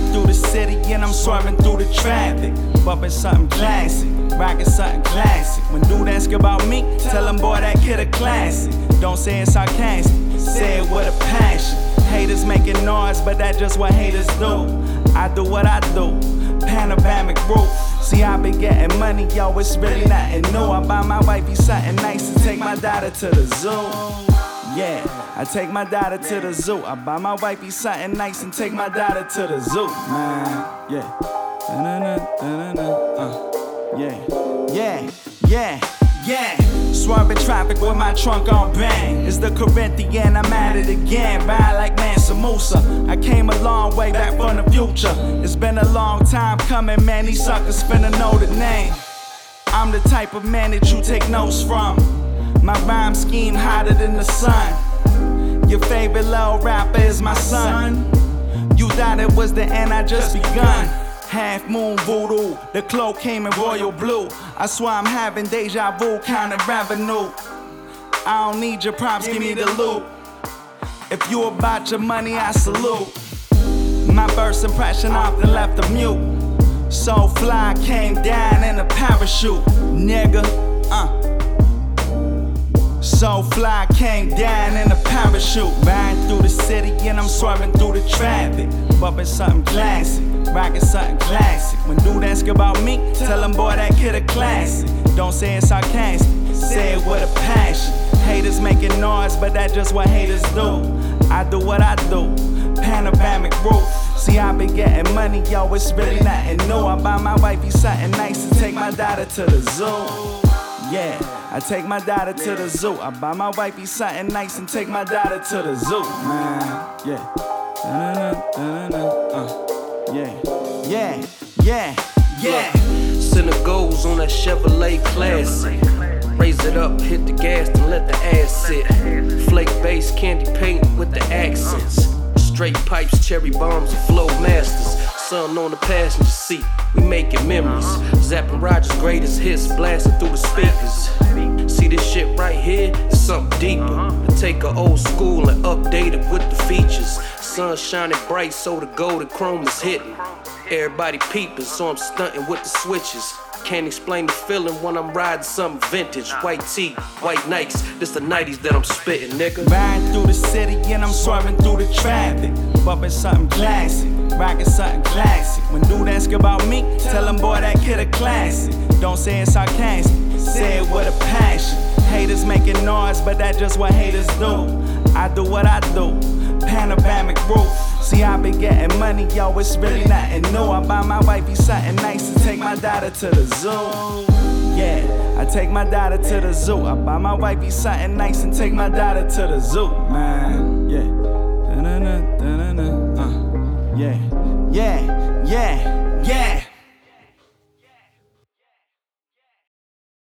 through the city and I'm swerving through the traffic. Bumping something classic, rocking something classic. When dude ask about me, tell him boy that kid a classic. Don't say it sarcastic, say it with a passion. Haters making noise, but that's just what haters do. I do what I do, panoramic roof. See, I been getting money, yo, it's really nothing new. I buy my wifey something nice and take my daughter to the zoo. Yeah, I take my daughter to the zoo. I buy my wifey something nice and take my daughter to the zoo. Man, yeah. Yeah. Swerving traffic with my trunk on bang. It's the Corinthian, I'm at it again. Ride like Mansa Musa. I came a long way back from the future. It's been a long time coming, man. These suckers finna know the name. I'm the type of man that you take notes from. My rhyme scheme hotter than the sun. Your favorite little rapper is my son. You thought it was the end, I just begun. Half moon voodoo, the cloak came in royal blue. I swear I'm having deja vu, counting revenue. I don't need your props, give me the loot. If you about your money, I salute. My first impression often left a mute. So fly, came down in a parachute, nigga. So fly, came down in a parachute. Riding through the city and I'm swerving through the traffic. Bumping something classic, rocking something classic. When dude ask about me, tell him boy that kid a classic. Don't say it sarcastic, say it with a passion. Haters making noise, but that's just what haters do. I do what I do, panoramic roof. See, I been getting money, yo, it's really nothing new. I buy my wifey something nice and take my daughter to the zoo. Yeah, I take my daughter to the zoo. I buy my wifey something nice and take my daughter to the zoo. Man, yeah. Yeah. Center goes on that Chevrolet Classic. Raise it up, hit the gas, and let the ass sit. Flake base, candy paint with the accents. Straight pipes, cherry bombs, and flow masters. Sun on the passenger seat, we making memories. Zapping Rogers' greatest hits, blasting through the speakers. See this shit right here? It's something deeper. I take a old school and update it with the features. Sun shining bright, so the gold and chrome is hitting. Everybody peeping, so I'm stunting with the switches. Can't explain the feeling when I'm riding something vintage. White tee, white Nikes, this the 90s that I'm spitting, nigga. Riding through the city and I'm swerving through the traffic. Bumping something classic, rocking something classic. When dude ask about me, tell him boy that kid a classic. Don't say it sarcastic, say it with a passion. Haters making noise, but that's just what haters do. I do what I do, panoramic roof. See, I been getting money, yo, it's really nothing new. I buy my wifey something nice and take my daughter to the zoo. Yeah, I take my daughter to the zoo. I buy my wifey something nice and take my daughter to the zoo, man.